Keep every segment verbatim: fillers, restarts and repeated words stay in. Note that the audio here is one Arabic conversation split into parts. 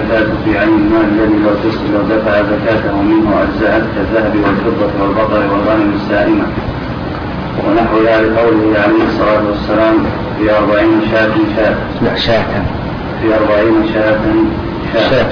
الزكاة في عين المال الذي لو دفع زكاته منه أجزأت كالذهب والفضة والبقر والغنم السائمة ونحو ذلك قوله عليه الصلاة والسلام في أربعين شاة شاة لا شاة في أربعين شاة شاة, شاة.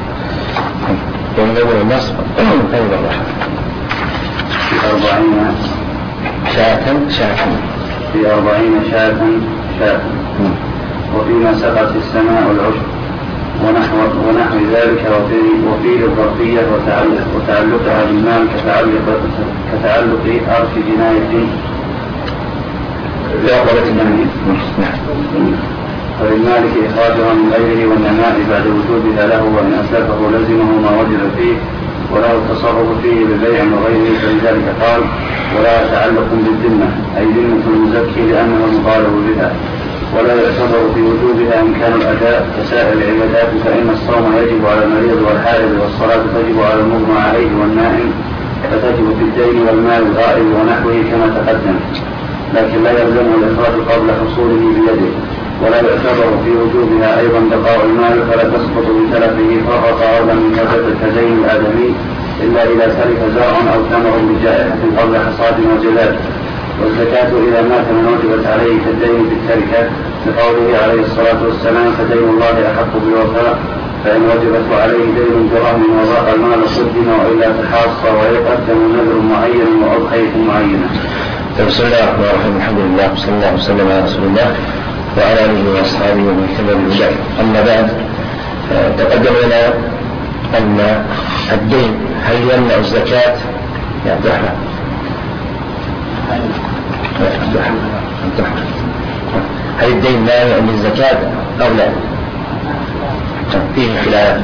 ينظر النصب أيضا في أربعين شاة شاة في أربعين شاة شاة وفيما سقط السماء العشب ونحو, ونحو ذلك وفي, وفي الظرفية وتعلق وتعلقها بالمال كتعلق, كتعلق عرش جناية وللمالك إخراجها من غيره والنماء بعد وجودها له وإن أسلفه لزمه ما وجد فيه وله التصرف فيه ببيع وغيره فلذلك قال ولا تعلق بالذمة أي ذمة المزكي لأنه المطالب بها ولا يعتبر في وجودها إن كان الأداء كسائر العبادات فإن الصوم يجب على المريض والحائض والصلاة تجب على المغمى عليه والنائم فتجب في الدين والمال الغائب ونحوه كما تقدم لكن لا يلزمه الإخراج قبل حصوله بيده ولا يعتبر في وجوبها أيضا بقاء المال فلا تسقط بتلفه فرق أولا من كدين الآدمي إلا إذا تلف زرع أو ثمر بجائحة قبل حصاد وجلاد والزكاة إذا مات من وجبت عليه كالدين بالتركة لقوله عليه الصلاة والسلام فدين الله أحق بالوفاء فإن وجبت عليه دين برهن وضاق المال قدم وإلا تحاص ويقدم نذر معين وأضحية معينة. بسم الله الرحمن الرحيم الحمد لله وصلى الله وسلم على رسول الله وعلى آله وأصحابه ومن اهتدى بهداه. أما بعد تقدم لنا أن الدين هل يمنع الزكاة؟ يا عبد الرحمن هل الدين مانع من الزكاة أو لا؟ فيه خلاف.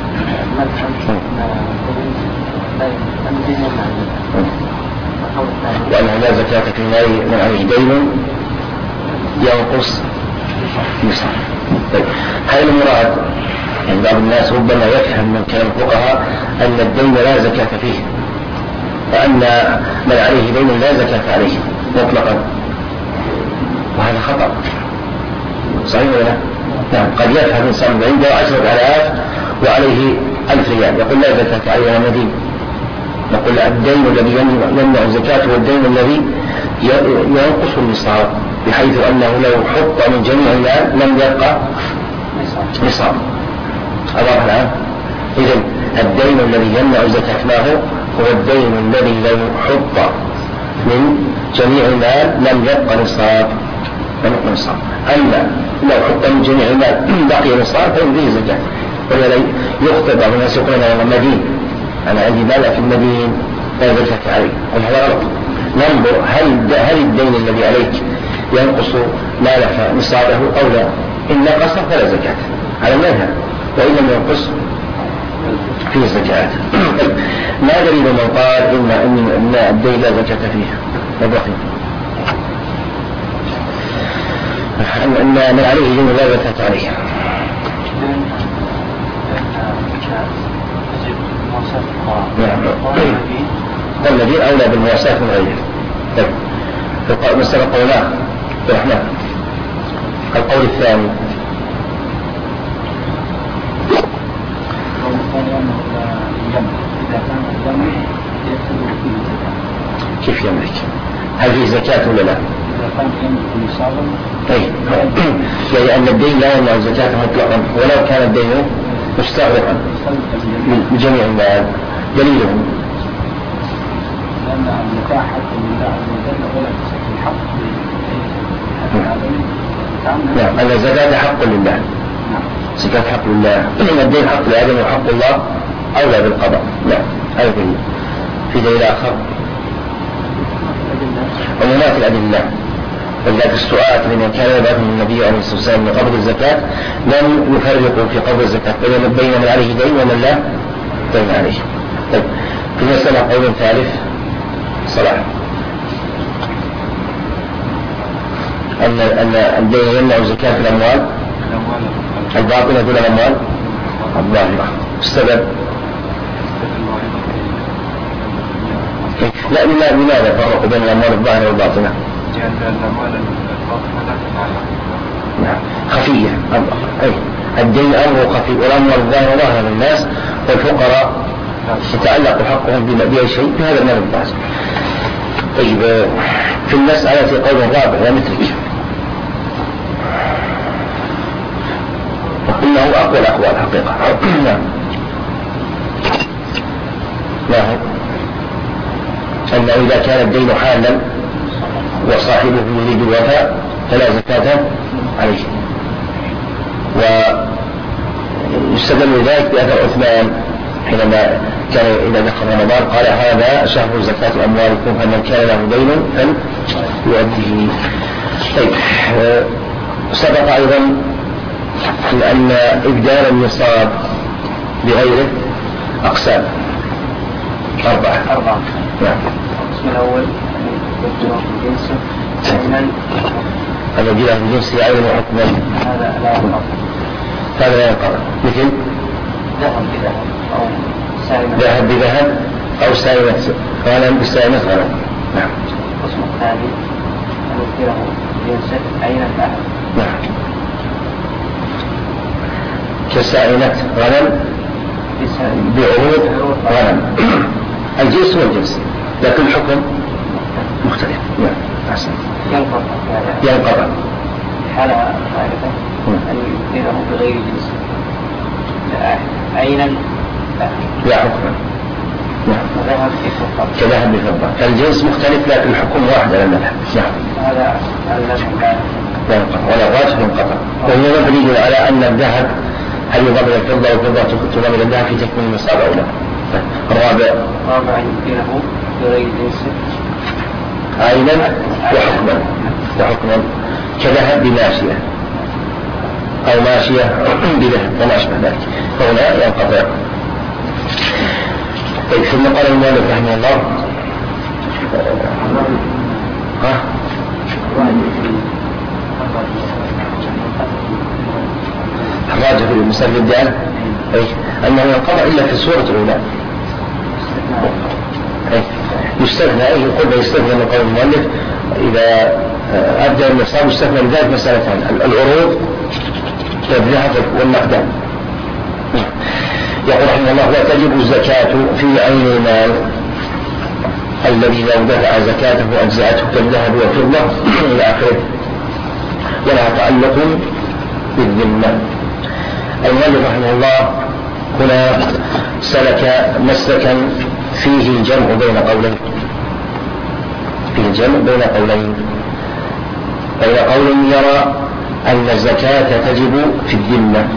لأنه لا زكاة في المال من عليه دين ينقص نصاب. طيب هل المراد يعني بعض الناس ربما يفهم من كلام الفقهاء أن الدين لا زكاة فيه وأن من عليه دين لا زكاة عليه مطلقا وهذا خطأ صحيح ولا لا؟ نعم قد يفهم الإنسان عنده عشرة آلاف وعليه ألف ريال يقول لا زكاة عليه أنا مدين. نقول الدين الذي يمنع الزكاة هو الدين الذي ينقص النصاب بحيث أنه لو حط من جميع المال لم يبقى نصاب. أضاف الآن إذن الدين الذي يمنع الزكاة ما هو؟ هو الدين الذي لو حط من جميع المال لم يبقى نصاب لم يبقى نصاب. أما لو حط من جميع المال بقي نصاب فإن فيه زكاة. ولا يخطئ بعض الناس يقول أنا مدين أنا عندي مال في المدين لا زكاة عليه وهذا غلط. ننظر هل هل الدين الذي عليك ينقص مالك نصابه أو لا؟ إن نقص فلا زكاة على المذهب وإن لم ينقص فيه زكاة. ما دليل من قال إن إن الدين لا زكاة فيه؟ نبقي أن من عليه دين لا زكاة عليه. الذين أولى بالمواساة من غيره. طيب مسألة قولان الرحمن. القول الثاني كيف يملك؟ هل فيه زكاة ولا لا؟ طيب يعني أن الدين لا يمنع الزكاة مطلقا ولو كان الدين مستغرقا بجميع المال. دليلهم لأن الزكاة حق لله عز وجل ولا تزكي حق نعم أن الزكاة حق لله. زكاة حق لله إن الدين حق لآدم وحق الله أولى بالقضاء. لا هذا دليل. في دليل آخر ومنات الأدلة ولذلك السؤال لمن كان يبعث من النبي عليه الصلاة والسلام من قبض الزكاة لم يفرقوا في قبض الزكاة بين من عليه دين ومن لا دين عليه. طيب في مسألة قول ثالث صلاح أن أن الدين يمنع زكاة الأموال الباطنة دون الأموال الظاهرة. السبب لا لماذا فرقوا بين الأموال الظاهرة والباطنة؟ لأن الأموال الباطنة لا تتعلق خفية أي الدين أمر خفي والأمر الظاهر ظاهر للناس، والفقراء يتعلق حقهم بأي شيء في هذا المال الباس. طيب في المسألة قول رابع لا مترك، وقلنا هو أقوى الأقوال حقيقة. نعم نعم أنه إذا كان الدين حالا وصاحبه يريد الوفاء فلا زكاة عليه. ويستدل ذلك بأثر عثمان حينما كان إذا دخل رمضان قال هذا شهر زكاة أموالكم فمن كان له دين فليؤديه. طيب سبق أيضا أن إبدال النصاب بغيره أقسام أربعة. أربعة. نعم. القسم الأول يبدله في جنسه عينا. أن يبدله في جنسه عينا وحكما. هذا لا ينقض. هذا لا ينقض. مثل ذهب بذهب أو سائمة. ذهب بذهب أو سائمة غنم بسائمة غنم. نعم. القسم الثاني أن يبدله في جنسه عينا ذهب. نعم. كسائمة غنم بعروض غنم. الجنس والجنس لكن الحكم مختلف. نعم. أحسن. ينقض. ينقض. حالة ثالثة أن يبدله بغير جنسه عينا لا حكم. نعم. وذهب بفضة. كذهب بفضة. الجنس مختلف لكن الحكم واحد على المذهب. نعم. هذا الذي لا ينقطع ولا واجب ينقطع. وهو مبني على أن الذهب هل يضم الفضة والفضة تضم إلى الذهب في تكميل النصاب أو لا؟ الرابع رابع يمكنه بغير جنسه عينا وحكما وحكما كذهب بماشية أو ماشية بذهب وما أشبه ذلك فهنا ينقطع. طيب ثم قال المؤلف رحمه الله ها الراجح في المسألة الدال أنه ينقطع إلا في السورة الأولى. يستثنى أي قلنا يستثنى من قول المؤلف إذا أبدأ النصاب يستثنى من ذلك مسألتان العروض والذهب والنقدان. يقول رحمه الله لا تجب الزكاة في عين المال الذي لو دفع زكاته أجزأته كالذهب والفضة إلى آخره ولا تعلق بالذمة. المؤلف رحمه الله هنا سلك مسلكا فيه الجمع بين قولين فيه الجمع بين قولين بين قول يرى أن الزكاة تجب في الذمة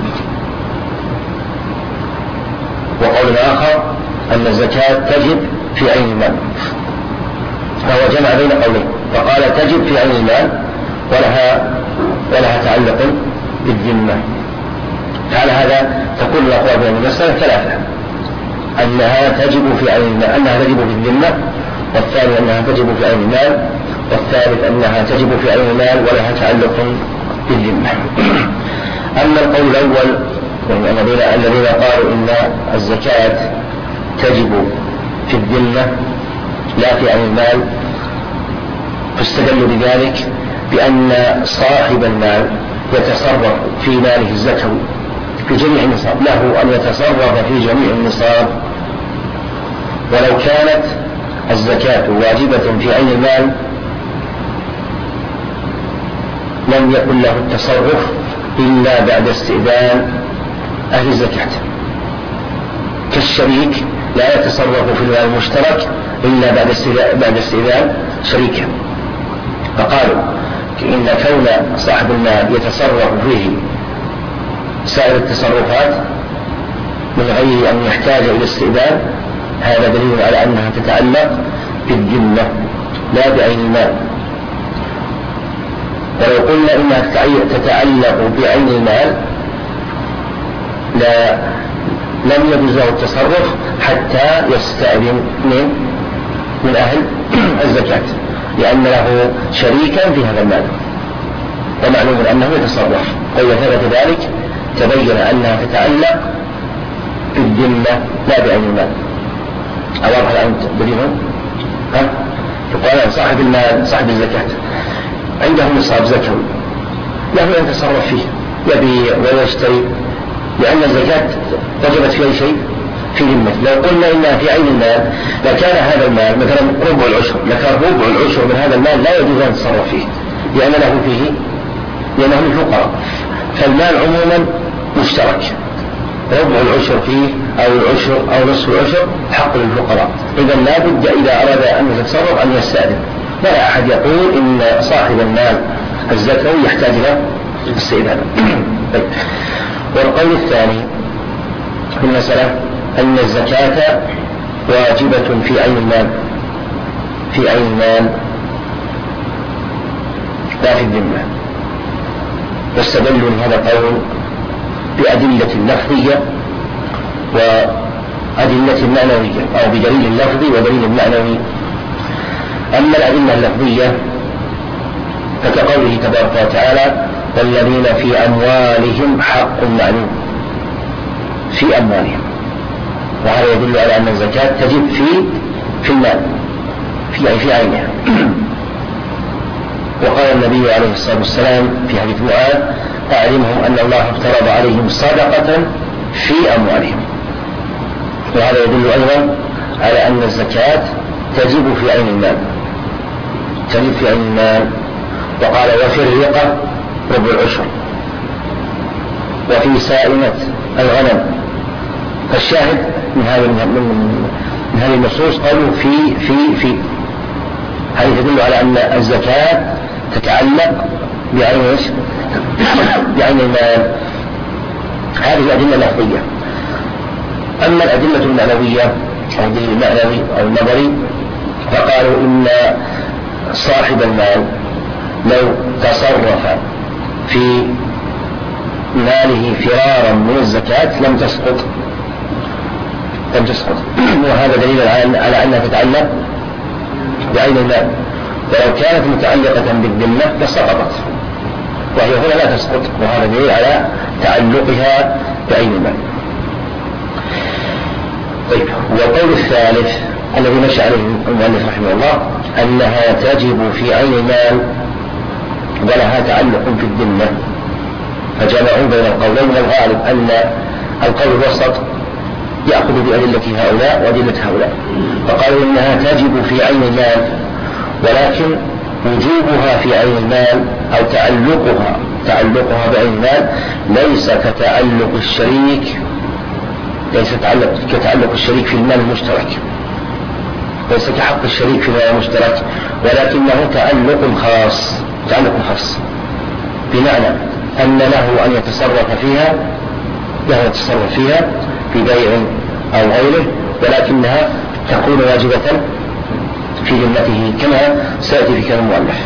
وقول آخر أن الزكاة تجب في عين المال فهو جمع بين قولين فقال تجب في عين المال ولها ولها تعلق بالذمة. فعلى هذا تكون الأقوال بين المسألة ثلاثة أنها تجب في عين المال أنها تجب في الذمة والثاني أنها تجب في عين المال والثالث أنها تجب في عين المال ولها تعلق بالذمة. أما القول الأول يعني الذين قالوا إن الزكاة تجب في الذمة لا في عين المال فاستدلوا بذلك بأن صاحب المال يتصرف في ماله الزكوي في جميع النصاب له أن يتصرف في جميع النصاب ولو كانت الزكاة واجبة في عين المال لم يكن له التصرف إلا بعد استئذان أهل الزكاة كالشريك لا يتصرف في المال المشترك إلا بعد استئذان شريكه. فقالوا إن كون صاحب المال يتصرف فيه سائر التصرفات من غير أن يحتاج إلى استئذان هذا دليل على أنها تتعلق بالذمة لا بعين المال. ولو قلنا إنها تتعلق بعين المال لا لم يجوز له التصرف حتى يستأذن من من أهل الزكاة لأن له شريكا في هذا المال ومعلوم أنه يتصرف. وإذا ثبت ذلك تبين أنها تتعلق بالذمة لا بعين المال. أواضح الآن بدينهم ها يقال صاحب المال صاحب الزكاة عنده نصاب زكوي له أن يتصرف فيه يبيع ويشتري لأن الزكاة وجبت في أي شيء في ذمته. لو قلنا إنها في عين المال لكان هذا المال مثلا ربع العشر، لكان ربع العشر من هذا المال لا يجوز أن يتصرف فيه لأن له فيه لأنه للفقراء. فالمال عموما مشترك، ربع العشر فيه أو العشر أو نصف العشر حق للفقراء. إذا لا بد إذا أراد أن يتصرف أن يستأذن. لا أحد يقول إن صاحب المال الزكوي يحتاج إلى استئذان. والقول الثاني في المسألة أن الزكاة واجبة في عين المال، في عين المال لا في الذمة. واستدلوا من هذا القول بأدلة لفظية وأدلة معنوية، أو بدليل لفظي ودليل معنوي. أما الأدلة اللفظية فكقوله تبارك وتعالى والذين في أموالهم حق معلوم، في أموالهم، وهذا يدل على أن الزكاة تجب في في المال في في عينها. وقال النبي عليه الصلاة والسلام في حديث معاذ أعلمهم أن الله افترض عليهم صدقة في أموالهم. وهذا يدل أيضا على أن الزكاة تجب في عين المال، تجب في عين المال. وقال وفي الرقة ربع العشر، وفي سائمة الغنم. فالشاهد من هذه من هذه النصوص قالوا في في في هذه تدل على أن الزكاة تتعلق بعين ايش؟ بعين المال. هذه الأدلة اللفظية. أما الأدلة المعنوية أو الدليل المعنوي أو النظري فقالوا إن صاحب المال لو تصرف في ماله فرارا من الزكاة لم تسقط لم تسقط وهذا دليل على أنها تتعلق بعين المال. ولو كانت متعلقة بالذمة لسقطت، وهي هنا لا تسقط، وهذا دليل على تعلقها بعين المال. طيب، والقول الثالث الذي نشأ عليه المؤلف رحمه الله أنها تجب في عين المال ولها تعلق في الذمة، فجمعوا بين القولين. الغالب أن القول الوسط يأخذ بأدلة هؤلاء وأدلة هؤلاء، فقالوا إنها تجب في عين المال، ولكن وجوبها في عين المال أو تعلقها تعلقها بعين المال ليس كتعلق الشريك ليس تعلق كتعلق الشريك في المال المشترك، ليس كحق الشريك في المال المشترك، ولكنه تعلق خاص تعلق خاص بمعنى أن له أن يتصرف فيها له يتصرف فيها في بيع أو غيره، ولكنها تكون واجبة في ذمته كما سيأتي في كلام المؤلف.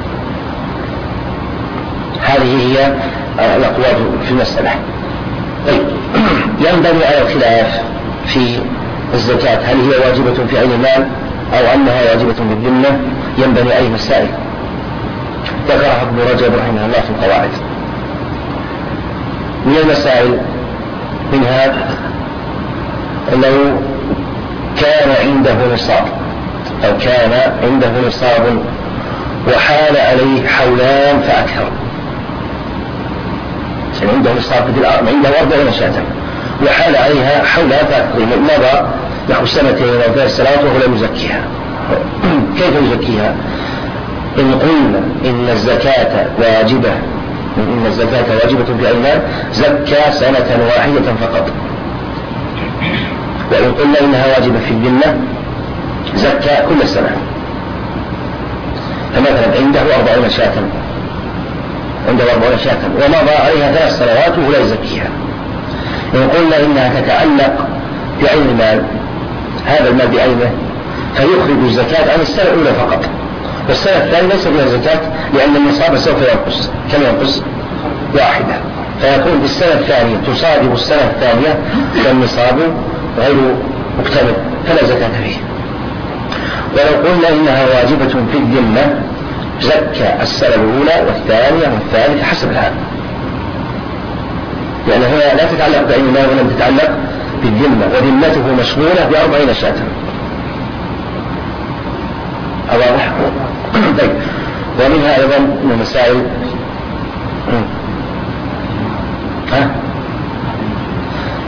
هذه هي الأقوال في المسألة. طيب، ينبغي على الخلاف في الزكاة هل هي واجبة في عين المال أو أنها واجبة بالذمة، ينبغي أي مسائل ذكرها ابن رجب رحمه الله في القواعد. من المسائل منها لو كان عنده نصاب أو كان عنده نصاب وحال عليه حولان فأكثر، يعني عنده نصاب عنده أربعين شاة وحال عليها حولان فأكثر، مضى نحو سنتين أو ثلاث سنوات وهو لم يزكيها. كيف يزكيها؟ إن قلنا إن الزكاة واجبة إن الزكاة واجبة في المال زكى سنة واحدة فقط، وإن قلنا إنها واجبة في الذمة زكى كل سنة. فمثلا عنده أربعين شاة عنده أربعين شاة ومضى عليها ثلاث سنوات وهو لا يزكيها. إن قلنا إنها تتعلق بعين المال، هذا المال بعينه، فيخرج الزكاة عن السنة الأولى فقط، والسنة الثانية ليس فيها زكاة لأن النصاب سوف ينقص. كم ينقص؟ واحدة. فيكون في السنة الثانية تصادم السنة الثانية والنصاب غير مكتمل فلا زكاة فيه. ولو قلنا إنها واجبة في الذمة زكى السنة الأولى والثانية والثالثة حسب الحال، لأن هنا لا تتعلق بعين المال ولم تتعلق بالذمة، وذمته مشغولة بأربعين شاة. واضح؟ طيب، ومنها أيضا من المسائل ها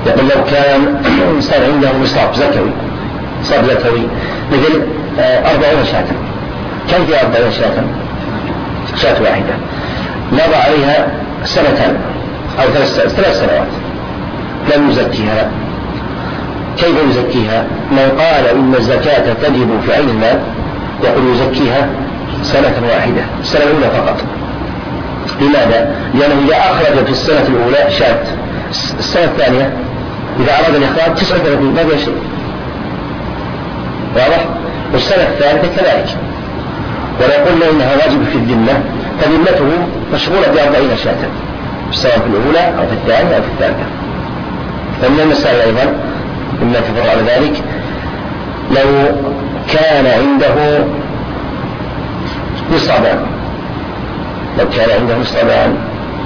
يقول لو كان إنسان عنده نصاب زكوي نصاب زكوي مثل أربعين شاة، كم في أربعين شاة؟ شاة واحدة مضى عليها سنتان أو ثلاث سنوات لم يزكيها، كيف يزكيها؟ من قال إن الزكاة تجب في عين المال يقول يزكيها سنة واحدة، السنة الأولى فقط. لماذا؟ لأنه إذا أخرج في السنة الأولى شاة، السنة الثانية إذا أراد الإخراج تسعة وثلاثين ما فيها شيء، واضح؟ والسنة الثالثة كذلك. ولو قلنا إنها واجب في الذمة فذمته مشغولة بأربعين شاة في السنة الأولى أو في الثانية أو في الثالثة. فمن المسائل أيضا مما تفرع على ذلك لو كان عنده نصابان، لو كان عنده نصابان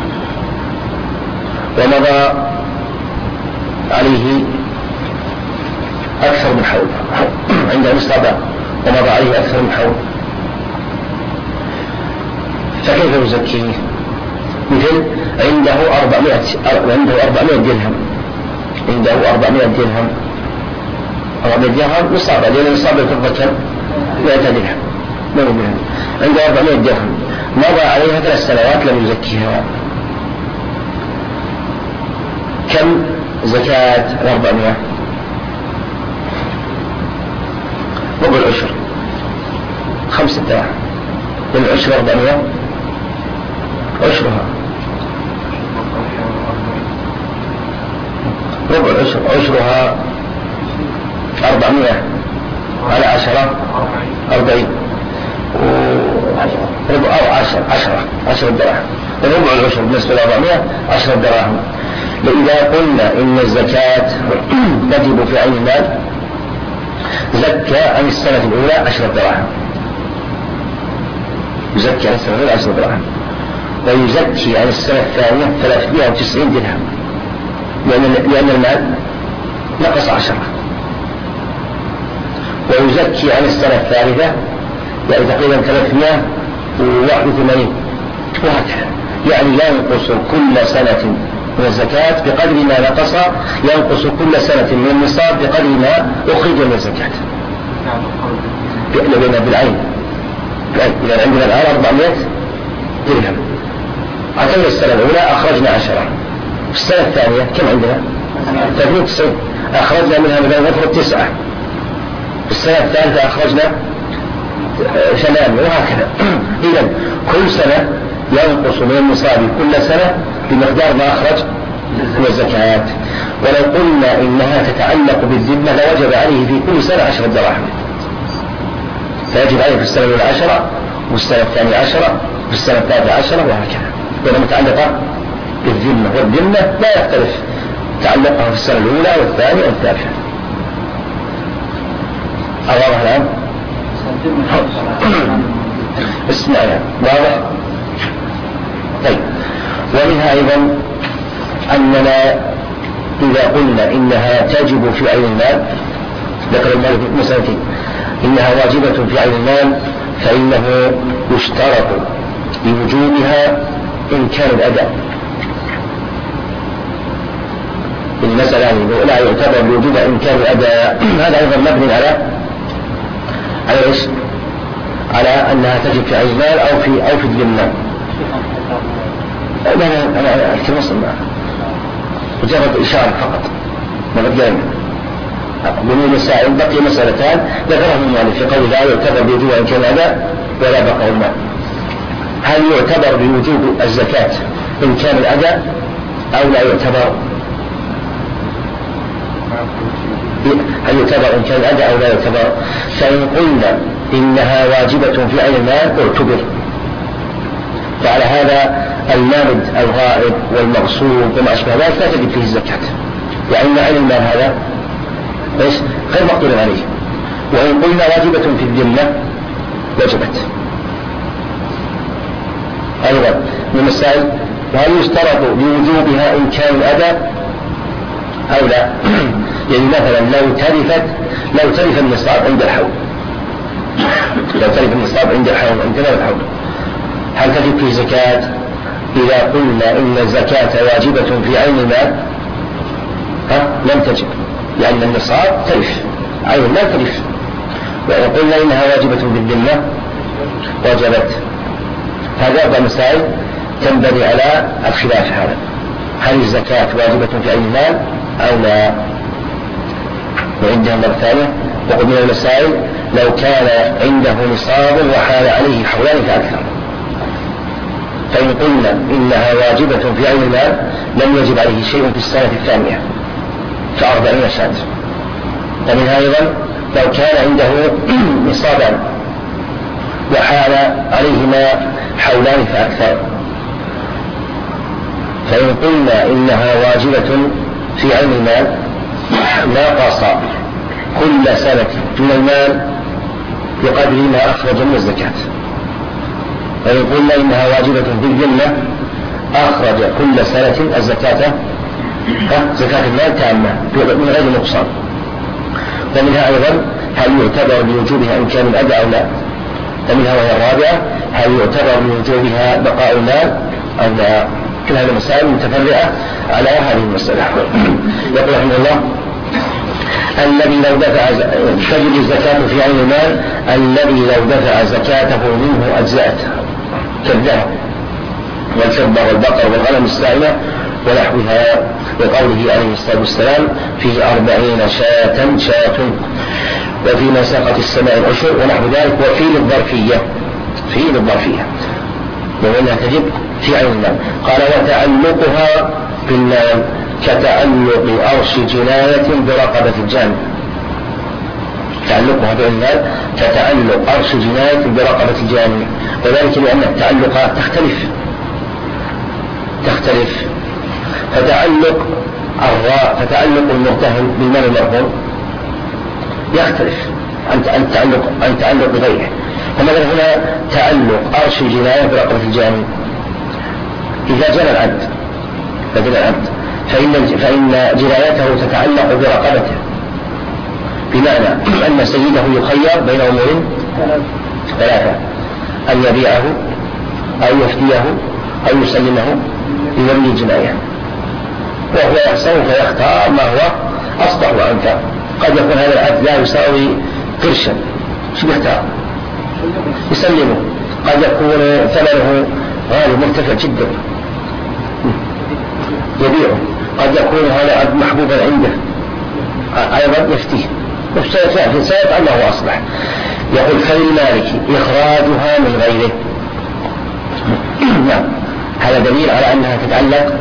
ومضى عليه أكثر من حول، عنده نصابان ومضى عليه أكثر من حول، فكيف يزكيه؟ مثل عنده أربعمائة عنده أربعمائة درهم، عنده أربعمائة درهم أربعمائة درهم نصاب، لأن نصاب الفضة كم؟ مائة درهم، مائة درهم عنده أربعمائة درهم مضى عليها ثلاث سنوات لم يزكيها، كم زكاة أربعمائة؟ ربع العشر خمسة دراهم، والعشر أربعمائة عشرها ربع العشر عشرها أربعمائة على عشرة أربعين ربع أو عشر عشرة عشرة دراهم، وربع العشر بالنسبة لأربعمائة عشرة دراهم. لإذا قلنا إن الزكاة تجب في عين المال زكى عن السنة الأولى عشرة دراهم، يزكي عن السنة الأولى عشرة دراهم، ويزكي عن السنة الثانية ثلاثمائة وتسعين درهم، لأن لأن المال نقص عشرة، ويزكي عن السنة الثالثة يعني تقريبا ثلاثمائة وواحد وثمانين، وهكذا. يعني ينقص كل سنة من الزكاة بقدر ما نقص، ينقص كل سنة من النصاب بقدر ما أخرج من الزكاة بالعين بالعين. إذا عندنا الآن أربعمائة درهم، عطينا السنة الأولى أخرجنا عشرة، في السنة الثانية كم عندنا؟ ثلاثمائة وتسعين، أخرجنا منها مثلا نفرض تسعة، في السنة الثالثة أخرجنا ثمانية، وهكذا. إذا كل سنة ينقص من النصاب كل سنة بمقدار ما أخرج من الزكاة. ولو قلنا إنها تتعلق بالذمة لوجب عليه في كل سنة عشرة دراهم، فيجب عليه في السنة الأولى عشرة، والسنة الثانية عشرة، والسنة الثالثة عشرة، وهكذا. وهي متعلقة بالذمة، والذمة لا يختلف تعلقها في السنة الأولى والثانية والثالثة. أواضح الآن؟ اسمعنا واضح؟ طيب. ومنها أيضا أننا إذا قلنا إنها تجب في عين المال، ذكر المال في مسألتين، إنها واجبة في عين المال فإنه يشترط لوجوبها إمكان الأداء. المسألة لا يعتبر بوجود إمكان الأداء، هذا أيضا مبني على على إيش؟ على أنها تجب في عين المال أو في أو في الذمة. لا لا أنا أحكي مصر مجرد إشارة فقط مبدئيا. بني مسائل بقي مسألتان ذكرهم المؤلف في قول لا يعتبر بوجوب إمكان الأداء ولا بقى المال. هل يعتبر بوجوب الزكاة إمكان الأداء أو لا يعتبر؟ هل يعتبر إمكان الأداء أو لا يعتبر؟ فإن قلنا إنها واجبة في عين المال اعتبر. فعلى هذا المارد الغائب والمغصوب وما أشبه ذلك لا تجب فيه الزكاة، وإن عين المال هذا إيش؟ غير مقدور عليه. وإن قلنا واجبة في الذمة وجبت. أيضا من المسائل وهل يشترط لوجوبها إمكان الأداء أو لا؟ يعني مثلا لو تلفت لو تلف النصاب عند الحول، لو تلف النصاب عند الحول عند الحول هل تجب فيه زكاة؟ إذا قلنا إن الزكاة واجبة في عين المال ها؟ لم تجب، لأن النصاب تلف، عين المال تلف. وإن قلنا إنها واجبة بالذمة وجبت. هذا أربع مسائل تنبني على الخلاف هذا، هل الزكاة واجبة في عين المال أو لا؟ وعندها مرة ثانية وقل من المسائل لو كان عنده نصاب وحال عليه حولان فأكثر، فإن قلنا إنها واجبة في عين المال لم يجب عليه شيء في السنة الثانية فأربعين شاة. ومنها أيضا لو كان عنده نصابا وحال عليهما حولان فأكثر، فإن قلنا إنها واجبة في عين المال ناقص كل سنة من المال بقدر ما أخرج من الزكاة. وإن قلنا إنها واجبة بالذمة أخرج كل سنة الزكاة زكاة المال تامة من غير نقصان. ومنها أيضا هل يعتبر بوجوبها إمكان الأداء أو لا؟ ومنها وهي الرابعة هل يعتبر بوجوبها بقاء المال أو لا؟ كل هذه المسائل متفرعة على هذه المسألة. يقول رحمه الله الذي لو دفع تجب الزكاة في عين المال الذي لو دفع زكاته منه أجزأته كالذهب والفضة والبقر والغنم السائمة ونحوها، وقوله عليه الصلاة والسلام فيه أربعين شاة شاة وفيما ساقت السماء العشر ونحو ذلك. وفي الظرفية في الظرفية وإنها تجب في عين المال. قال وتعلقها بالمال كتعلق أرش جناية برقبة الجاني، تعلقها بالمال كتعلق أرش جناية برقبة الجاني، وذلك لأن التعلقات تختلف تختلف فتعلق الراء فتعلق المرتهن بالمال المرهون يختلف عن تعلق عن تعلق بغيره. فمثلا هنا تعلق أرش جناية برقبة الجاني إذا جنى العبد فجنى العبد فإن فإن جنايته تتعلق برقبته، بمعنى أن سيده يخير بين أمور ثلاثة: أن يبيعه أو يفديه أو يسلمه لولي الجناية، وهو يحسن فيختار ما هو أصلح وأنفع. قد يكون هذا العبد لا يساوي قرشا، شو يختار؟ يسلمه. قد يكون ثمنه غالي مرتفع جدا يبيعه. قد يكون هذا العبد محبوبا عنده أيضا يفتيه، فسيفعل أنه أصلح. يقول فللمالك إخراجها من غيره. نعم، هذا دليل على أنها تتعلق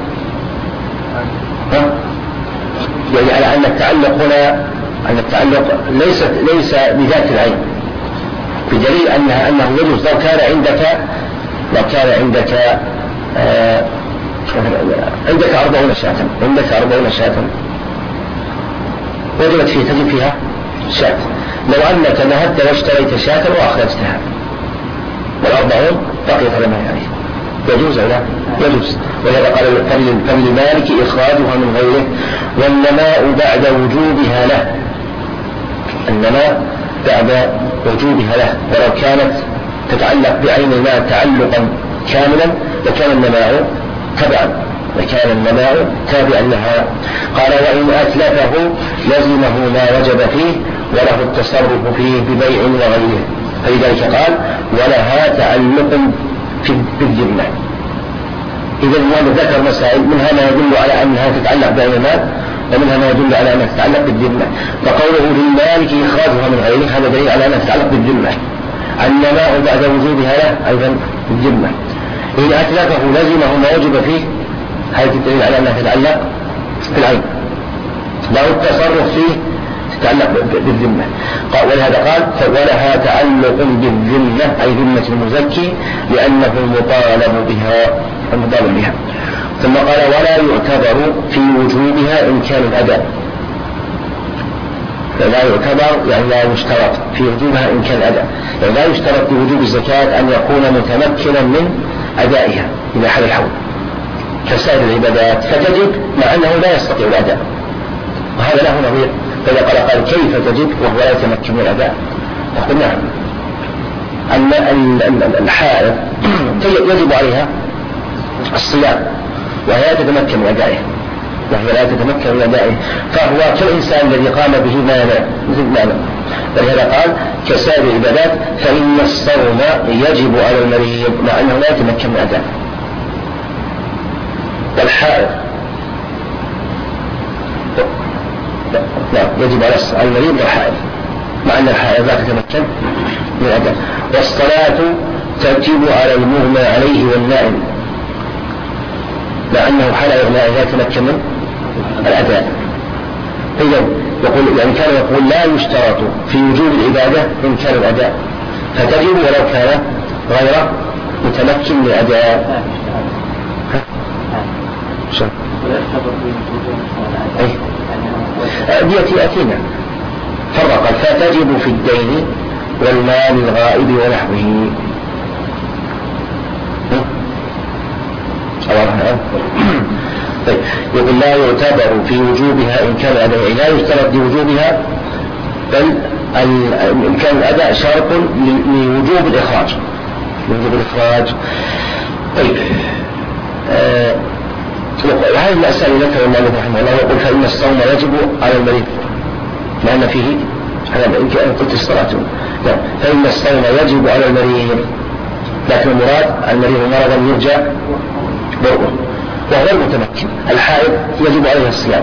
يعني على أن التعلق هنا أن التعلق ليس ليس بذات العين، بدليل أنها أنه يجوز لو كان عندك لو كان عندك آه عندك أربعون شاة عندك أربعون شاة وجدت فيه تجد فيها شاة، لو أنك ذهبت واشتريت شاة وأخرجتها والأربعون بقيت على ما عليه يجوز أو لا؟ يجوز. ولهذا قال فللمالك إخراجها من غيره والنماء بعد وجوبها له، النماء بعد وجوبها له، ولو كانت تتعلق بعين المال تعلقا كاملا لكان النماء تبعا لكان النماء تابعا لها. قال وإن أتلفه لزمه ما وجب فيه وله التصرف فيه ببيع وغيره، فلذلك قال ولها تعلق في بالذمة. إذا هو ذكر مسائل منها ما يدل على أنها تتعلق بعين المال ومنها ما يدل على أنها تتعلق بالذمة. فقوله للمالك إخراجها من غيره هذا دليل على أنها تتعلق بالذمة. النماء بعد وجوبها له أيضا بالذمة. إن أتلفه لزمه ما وجب فيه هذا الدليل على أنها تتعلق بالعين، له التصرف فيه تتعلق بالذمة. ولهذا قال ولها تعلق بالذمة أي ذمة المزكي لأنه مطالب بها المطالب بها. ثم قال ولا يعتبر في وجوبها إمكان الأداء، لا يعتبر يعني لا يشترط في وجوبها إمكان الأداء، يعني لا يشترط في وجوب الزكاة أن يكون متمكنا من أدائها إلى حال الحول كسائر العبادات، فتجب مع أنه لا يستطيع الأداء، وهذا له نظير. فإذا قال قال كيف تجب وهو لا يتمكن من الأداء؟ نقول نعم، أن الحائض يجب عليها الصيام وهي تتمكن من أدائه، وهي لا تتمكن من أدائه، فهو كالإنسان الذي قام به مانع مثل مانع. ولهذا قال كسائر العبادات فإن الصوم يجب على المريض مع أنه لا يتمكن من أدائه. والحائض لا يجب على المريض والحائض مع أن الحائض لا تتمكن من أدائه. والصلاة تجب على المغمى عليه والنائم لأنه حال إغماء لا يتمكن من الأداء. إذا يقول يعني كان يقول لا يشترط في وجوب العبادة إمكان الأداء، فتجب ولو كان غير متمكن من الأداء. شو؟ ديتي أتينا فرق فتجب في الدين والمال الغائب ونحوه. طيب يقول لا يعتبر في وجوبها إمكان الأداء، لا يشترط لوجوبها بل إمكان الأداء شرط لوجوب الإخراج لوجوب الإخراج. طيب آه وهذه المسألة ذكر المؤلف رحمه الله يقول فإن الصوم يجب على المريض لأن فيه هذا إن قلت الصلاة فإن الصوم يجب على المريض، لكن المراد المريض مرضا يرجى برؤه وهو المتمكن. الحائض يجب عليه الصيام.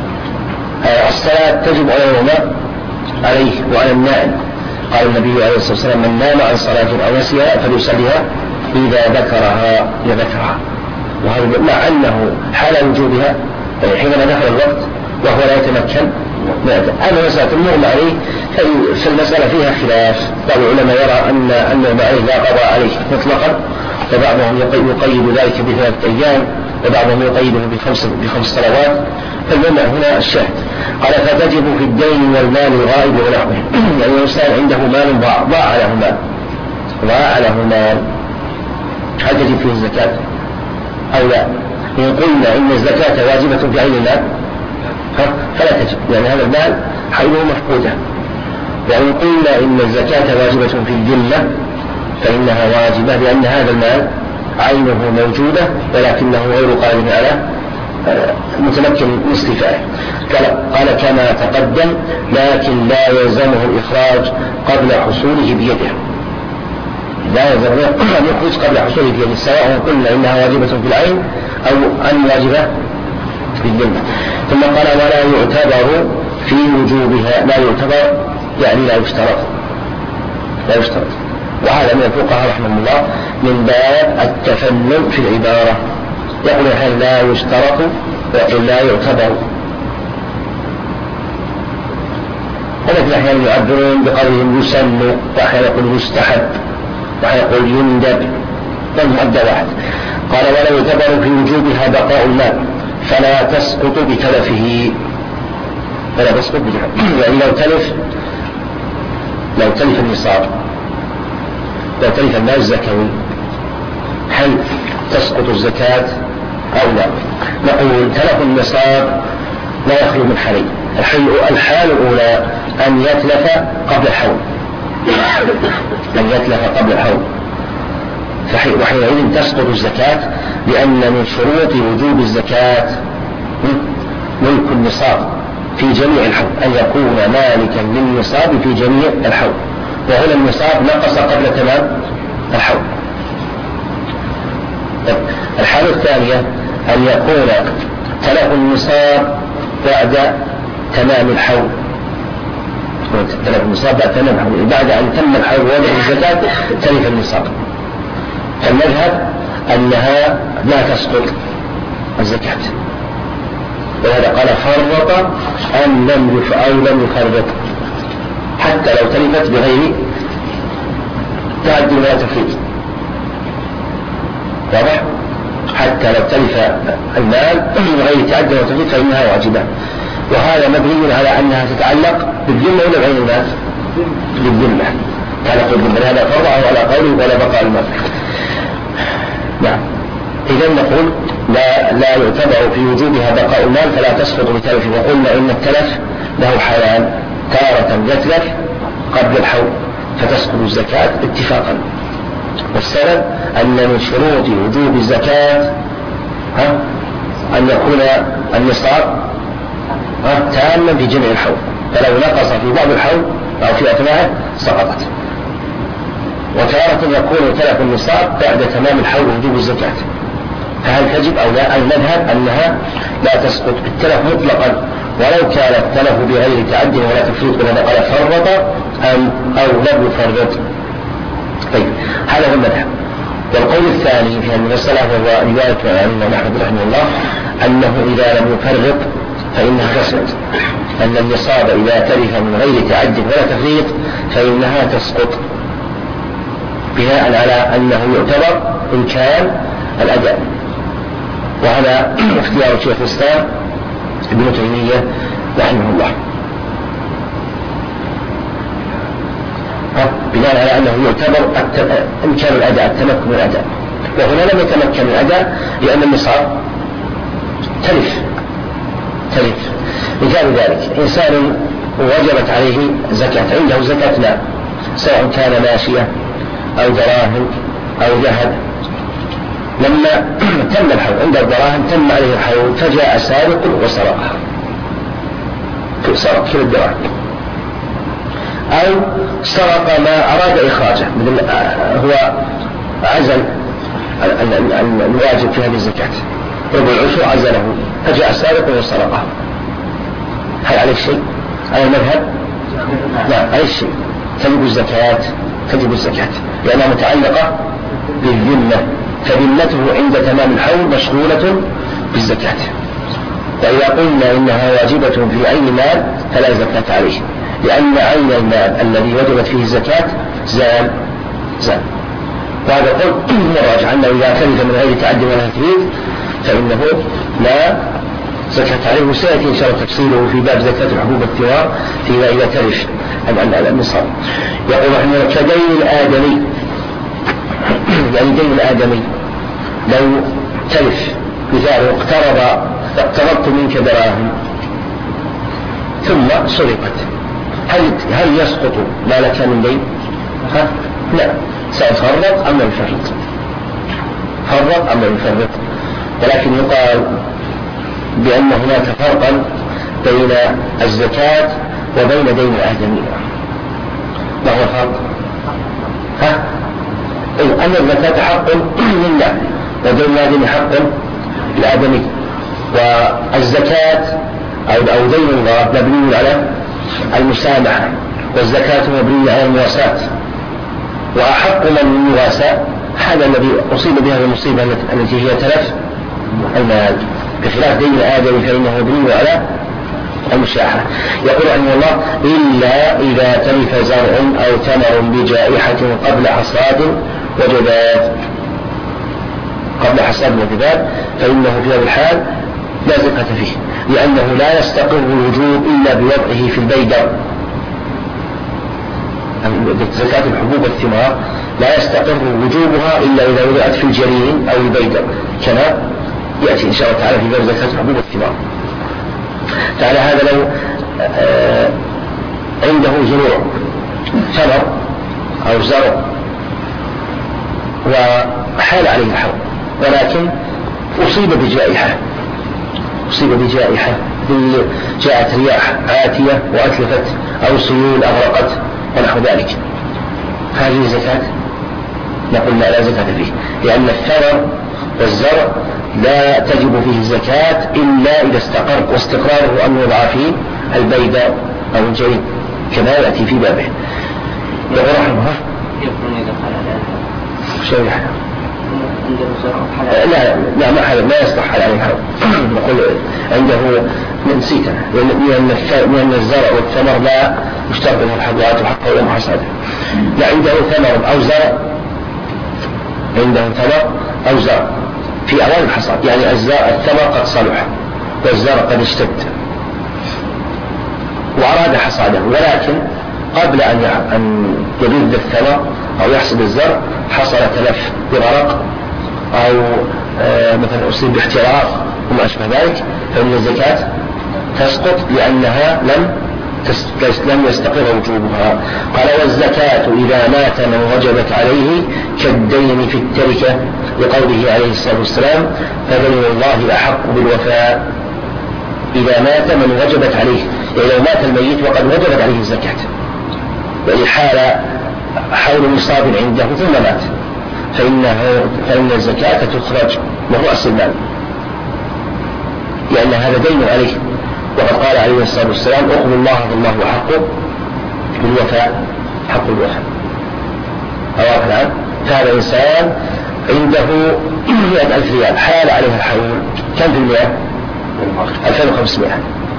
الصلاة تجب على الوضوء عليه وعلى النائم. قال النبي عليه الصلاة والسلام من نام عن صلاة أو نسيها فليصليها إذا ذكرها يذكرها. وهذا مع أنه حال وجوبها حينما دخل الوقت وهو لا يتمكن. هذا مسألة المغمى عليه في المسألة فيها خلاف. بعض العلماء يرى أن المغمى عليه لا قضاء عليه مطلقا، وبعضهم يقيد ذلك بثلاثة أيام وبعضهم يقيده بخمس, بخمس صلوات. فالمعنى هنا الشاهد قال فتجب في الدين والمال الغائب ونحوه. يعني الإنسان عنده مال ضاع له مال ضاع له مال هل تجب فيه الزكاة أو لا؟ إن قلنا إن الزكاة واجبة في عين المال فلا تجب لأن هذا المال حيث مفقودة. وإن قلنا إن الزكاة واجبة في الذمة فإنها واجبة لأن هذا المال عينه موجودة ولكنه غير قادر على متمكن من استيفائه. قال كما تقدم لكن لا يلزمه الإخراج قبل حصوله بيده، لا يلزمه أن يخرج قبل حصوله بيده سواء قلنا إنها واجبة في العين أو أن واجبة في الذمة. ثم قال ولا يعتبر في وجوبها، لا يعتبر يعني لا يشترط لا يشترط وهذا من الفقهاء رحمه الله من باب التفنن في العبارة. يقول هل لا يشترط وإن لا يعتبر. ولكن أحيانا يعبرون بقولهم يسن وأحيانا يقول يستحب وأحيانا يقول يندب والمؤدى واحد. قال ولا يعتبر في وجوبها بقاء المال فلا تسقط بتلفه فلا تسقط بتلفه يعني لو تلف لو تلف النصاب لو تلف المال الزكوي هل تسقط الزكاة أو لا؟ نقول تلف النصاب لا يخلو من حالين. الحال الأولى أن يتلف قبل الحول أن يتلف قبل الحول وحينئذ تسقط الزكاة لأن من شروط وجوب الزكاة ملك النصاب في جميع الحول أن يكون مالكا للنصاب في جميع الحول، وهنا النصاب نقص قبل تمام الحول. الحالة الثانية أن يكون تلف النصاب بعد تمام الحول تلف النصاب بعد تمام الحول بعد أن تم الحول ووضع الزكاة تلف النصاب. فالمذهب أنها لا تسقط الزكاة، وهذا قال فرط أن لم أو لم يفرط حتى لو تلفت بغير تعدي ولا تفريط. واضح؟ حتى لو تلف المال بغير تعدي ولا تفريط فإنها واجبة. وهذا مبني على أنها تتعلق بالذمة ولا بعين المال؟ بالذمة تعلق بالذمة. هذا فرضه على قوله ولا بقاء المال. نعم. إذا نقول لا, لا يعتبر في وجوبها بقاء المال فلا تسقط بتلف. وقلنا إن التلف له حالان، تارة يتلف قبل الحول فتسقط الزكاة اتفاقا. والسبب أن من شروط وجوب الزكاة ها أن يكون النصاب تاما في جميع الحول، فلو نقص في بعض الحول أو في أثناءه سقطت. وتارة يكون تلف النصاب بعد تمام الحول وجوب الزكاة، فهل تجب أو لا؟ المذهب أنها لا تسقط بالتلف مطلقا ولو كان التلف بغير تعد ولا تفريط، ولا قال فرط أم أو لم يفرط. طيب هذا هو المذهب. والقول الثاني في المسألة وهو رواية عن الإمام أحمد رحمه الله أنه إذا لم يفرط فإنها تسقط، أن النصاب إذا تلف من غير تعد ولا تفريط فإنها تسقط، بناء على أنه يعتبر إن كان الأداء. وهذا اختيار شيخ الإسلام ابن تيمية رحمه الله، بناء على أنه يعتبر إمكان الأداء، التمكن من الأداء. وهنا لم يتمكن من الأداء لأن النصاب تلف تلف مثال ذلك إنسان وجبت عليه زكاة، عنده زكاة مال سواء كان ماشية أو دراهم أو ذهب، لما تم الحول عند الدراهم تم عليه الحول فجاء سارق وسرقها، سرق كل الدراهم، أو سرق ما أراد إخراجه، مثل هو عزل الواجب في هذه الزكاة ربع العشر عزله فجاء سارق وسرقه، هل عليه شيء؟ على المذهب لا عليه شيء، تجب الزكاة تجب الزكاة لأنها متعلقة بالذمة، فذمته عند تمام الحول مشغولة بالزكاة. وإذا قلنا إنها واجبة في عين مال فلا زكاة عليه، لأن عين المال الذي وجبت فيه الزكاة زال زال وهذا قول مراجع أنه إذا تلف من غير تعد ولا تفريط فإنه لا زكاة عليه. وسيأتي إن شاء الله تفصيله في باب زكاة الحبوب والثمار فيما إذا تلف النصاب. يقول رحمه الله كدين الآدمي، يعني دين الآدمي لو تلف مثال اقترض اقترضت منك دراهم ثم سرقت، هل هل يسقط ما لك من دين؟ ها؟ لا، سيفرط أم لا يفرط؟ فرط أم لا يفرط؟ ولكن يقال بأن هناك فرقا بين الزكاة وبين دين الآدمي. ما هو الفرق؟ ها؟ أن الزكاة حق لله ودين الآدمي حق الآدمي، والزكاة أو دين الله مبني على المسامحة، والزكاة مبنية على المواساة، وأحق من يواسى هذا الذي أصيب بها المصيبة التي هي تلف المال، بخلاف دين الآدمي فإنه مبني على المشاحة. يقول رحمه الله إلا إذا تلف زرع أو ثمر بجائحة قبل حصاد وجداد، قبل حصاد وجداد فإنه في هذا الحال لا زكاة فيه، لأنه لا يستقر الوجوب إلا بوضعه في البيدر. زكاة الحبوب والثمار لا يستقر وجوبها إلا إذا وضعت في الجرين أو البيدر، كما يأتي إن شاء الله تعالى في باب زكاة الحبوب والثمار. فعلى هذا لو عنده زروع ثمر أو زرع وحال عليه الحول ولكن أصيب بجائحة أصيب بجائحة جاءت رياح عاتية وأتلفت أو سيول أغرقت ونحو ذلك، هذه زكاة؟ نقول لا زكاة فيه، لأن الثمر والزرع لا تجب فيه الزكاة إلا إذا استقر، واستقراره أن يوضع فيه البيدة أو الجريد كما يأتي في بابه. يقول رحمه شيء لا لا ما حلال، لا يصلح على الحرب. نقول عنده نسيته لأن الزرع والثمر لا يشترط له الحبوات وحقه يوم حصاده. لا عنده ثمر أو زرع، عنده ثمر أو زرع في أوان الحصاد، يعني الثمر قد صلح والزرع قد اشتد وأراد حصاده، ولكن قبل أن يبيد الثمر أو يحصد الزرع حصل تلف بغرق أو مثلا أصيب باحتراق وما أشبه ذلك، فإن الزكاة تسقط لأنها لم لم يستقر وجوبها. قال والزكاة إذا مات من وجبت عليه كالدين في التركة لقوله عليه الصلاة والسلام فدين الله أحق بالوفاء إذا مات من وجبت عليه، يعني لو مات الميت وقد وجبت عليه الزكاة، يعني حال حول مصاب عنده ثم مات فإنه فإن الزكاة تخرج من رأس المال، لأن هذا دين عليه، وقد قال عليه الصلاة والسلام اقبلوا الله فالله حق بالوفاء، حق الوفاء. أواخر الآن فهذا إنسان عنده مئة ألف ريال حال عليها الحول، كم في المئة؟ ألفين وخمسمائة.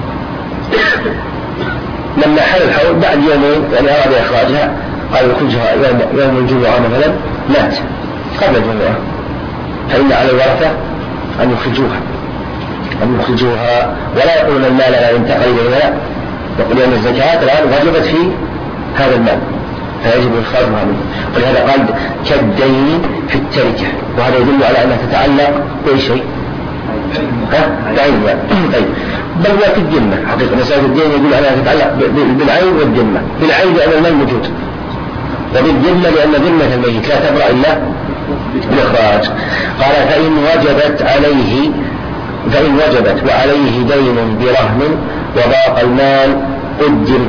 لما حال الحول بعد يومين يعني أراد إخراجها قال يخرجها يوم, يوم الجمعة مثلا مات قبل الجمعة، فإن على الورثة أن يخرجوها أن يخرجوها ولا يقولون المال لا ينتقل إلينا، يقول أن الزكاة الآن وجبت في هذا المال فيجب إخراجها منه. ولهذا قال كالدين في التركة، وهذا يدل على أنها تتعلق بأي شيء بعين طيب بل وفي الذمة حقيقة مسألة الدين يدل على أنها تتعلق بالعين والذمة، بالعين لأن المال موجود، وبالذمة لأن ذمة الميت لا تبرأ إلا بالإخراج. قال فإن وجبت عليه فإن وجبت وعليه دين برهن وضاق المال قدم،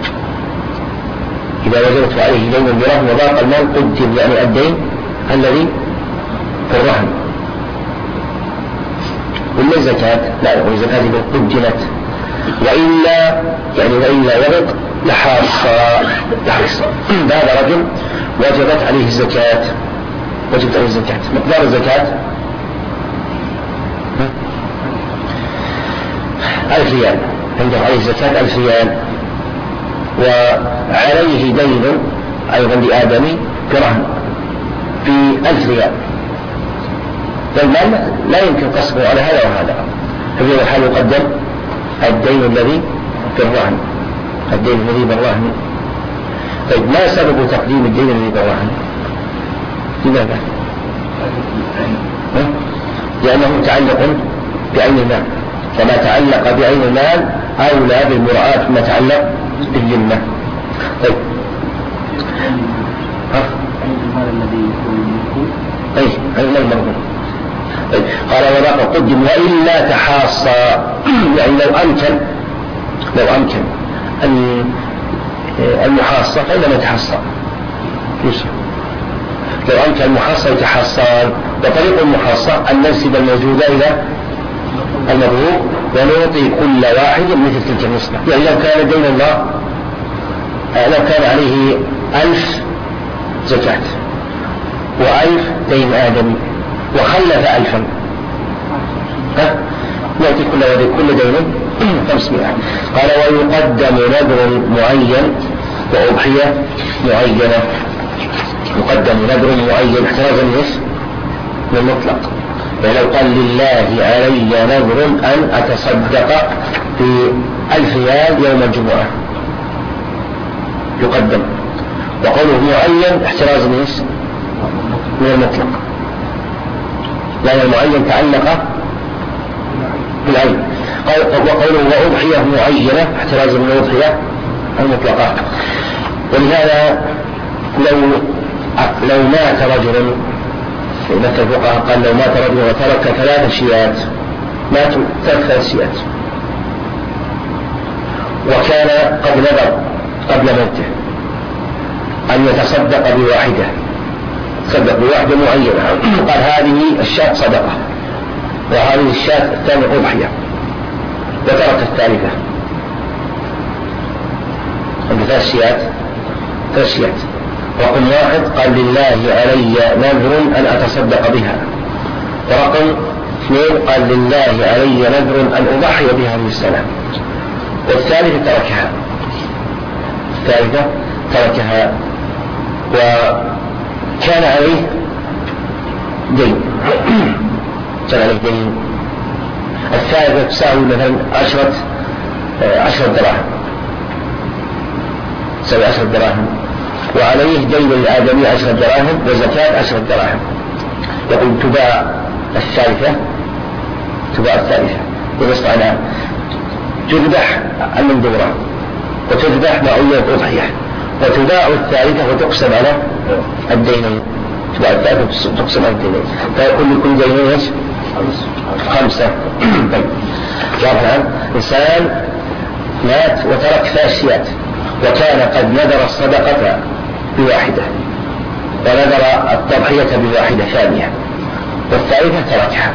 إذا وجبت وعليه دين برهن وضاق المال قدم، يعني الدين الذي في الرهن ولا الزكاة لا يقول الزكاة إذا قدمت، وإلا يعني وإلا وضق لحاص لحاص هذا رجل وجبت عليه الزكاة وجبت عليه الزكاة مقدار الزكاة ألف ريال، عنده عليه زكاة ألف ريال، وعليه دين أيضا لآدمي برهن في ألف ريال، فالمال لا يمكن قسمه على هذا وهذا، ففي الحال يقدم الدين الذي بالرهن الدين الذي بالرهن. طيب ما سبب تقديم الدين الذي بالرهن؟ لماذا؟ لأنه متعلق بعين المال، فما تعلق بعين المال أولى بالمراعاة ما تعلق بالذمة. طيب أي عين المال. طيب قال وذاك قدم وإلا تحاصى، يعني لو أمكن لو أمكن أن المحاصة فإنما يتحصى يوسف، لو أمكن المحاصة يتحصى، وطريق المحاصة أن ننسب الموجودة إلى المبروك ونعطي كل واحد مثل تلك النسبة. يعني لو كان دين الله لو كان عليه ألف زكاة وألف دين آدم وخلف ألفا نعطي كل كل دين خمسمائة. قال ويقدم نذر معين وأضحية معينة، يقدم نذر معين احترازا من المطلق، يعني لو قال لله علي نذر أن أتصدق بألف ريال يوم الجمعة يقدم، وقوله معين احتراز من المطلق، لأن المعين تعلق بالعين. وقوله وأضحية معينة احتراز من الأضحية المطلقة. ولهذا لو لو مات رجل مثل الفقهاء قال لو مات رجل وترك ثلاث شيات ماتوا ثلاث شيات وكان قد نذر قبل موته أن يتصدق بواحدة، تصدق بواحدة معينة، قال هذه الشاة صدقة وهذه الشاة الثانية أضحية، وترك الثالثة عنده ثلاث شيات ثلاث شيات رقم واحد قال لله علي نذر أن أتصدق بها، ورقم اثنين قال لله علي نذر أن أضحي بها من السنة، والثالثة تركها الثالثة تركها وكان عليه دين كان عليه دين. الثالثة تساوي مثلا عشرة عشرة دراهم تساوي عشرة دراهم، وعليه دين الآدمي عشرة دراهم وزكاة عشرة دراهم. يقول تباع الثالثة تباع الثالثة ونصف عنها، تذبح المندورة وتذبح معية أضحية، وتباع الثالثة وتقسم على الدينين تبقى الثالثة تقسم على اثنين، فيكون لكل دين ايش؟ خمسة. طيب واضح الآن؟ إنسان مات وترك ثلاث وكان قد نذر الصدقة بواحدة ونذر التضحية بواحدة ثانية والثالثة تركها،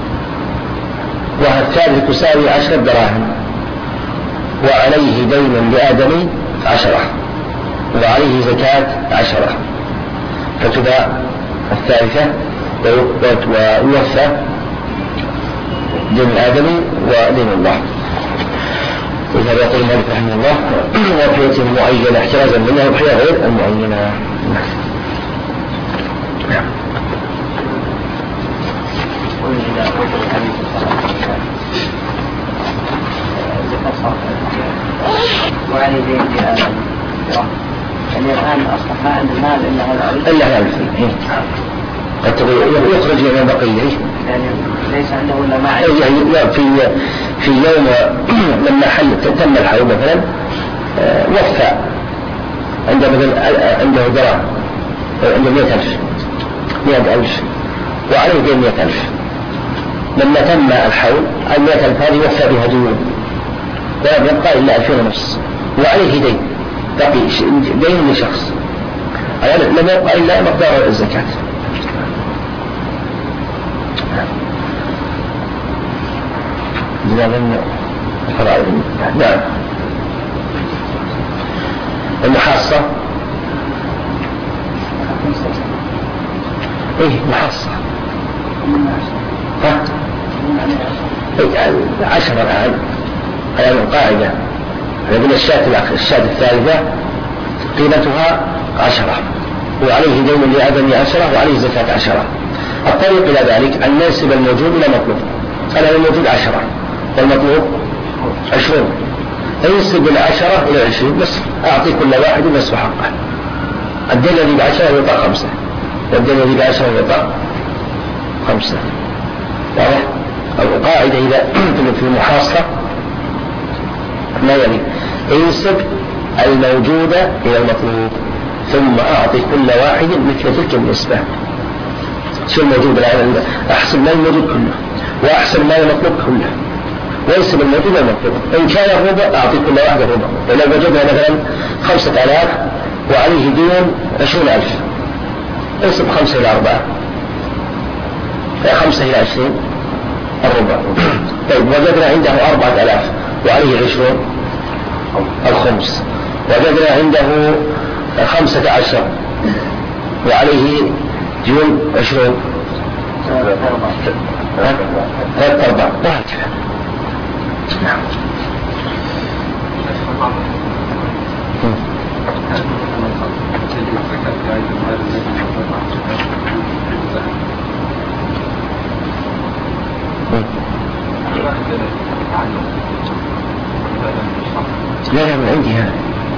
والثالثة تساوي عشرة دراهم وعليه دين لآدمي عشرة وعليه زكاة عشرة، فتباع الثالثة ويوفى دين الآدمي ودين الله. وإذا يقول مالك رحمه الله وفية معينة احترازا منها وفية غير المعينة. نعم. وعلي دين لآدم يعني الآن أصبح ما عند المال إلا هذا إلا هذا الفيل قد يخرج من بقية يعني ليس عنده إلا ما يعني في في يوم لما حل تم الحول مثلا وفى عنده مثلا عنده دراهم عنده مئة ألف مئة ألف وعليه دين مئة ألف، لما تم الحول المئة ألف هذه وفى بها ديون ولم يبقى إلا ألفين ونص وعليه دين بقي دين لشخص لم يبقى إلا مقدار الزكاة. نعم. المحاصة ايه محاصة ها ايه عشرة الآن على القاعدة يقول الشاة الشاة الثالثة قيمتها عشرة وعليه دين لآدم عشرة وعليه زكاة عشرة. الطريق إلى ذلك أن ننسب الموجود إلى مطلوب. أنا الموجود عشرة والمطلوب عشرون، ينسب العشرة إلى عشرين بس أعطي كل واحد نصف حقه. الدين الذي بعشرة يعطى خمسة والدين الذي بعشرة يعطى خمسة. واضح؟ القاعدة إذا في المحاصة ما يلي ينسب الموجود إلى المطلوب ثم أعطي كل واحد مثل تلك النسبة. شو الموجود الآن؟ أحسن ما الموجود كله وأحسن ما المطلوب كله وينسب الموجود إلى المطلوب. إن كان الربع أعطي كل واحد الربع. ولو وجدنا مثلا خمسة آلاف وعليه دين عشرون ألف انسب خمسة إلى أربعة خمسة إلى عشرين الربع. طيب وجدنا عنده أربعة آلاف وعليه عشرون الخمس، وجدنا عنده خمسة عشر وعليه ديون عشرون ثلاثة أربعة وهكذا. نعم. لا لا من عندي هذا